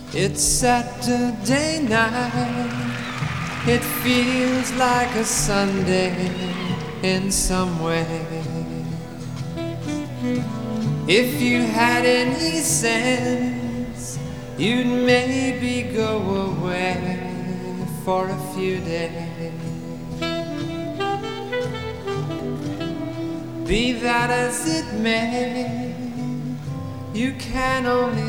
It's Saturday night. It feels like a Sunday in some way. If you had any sense, you'd maybe go away for a few days. Be that as it may, you can only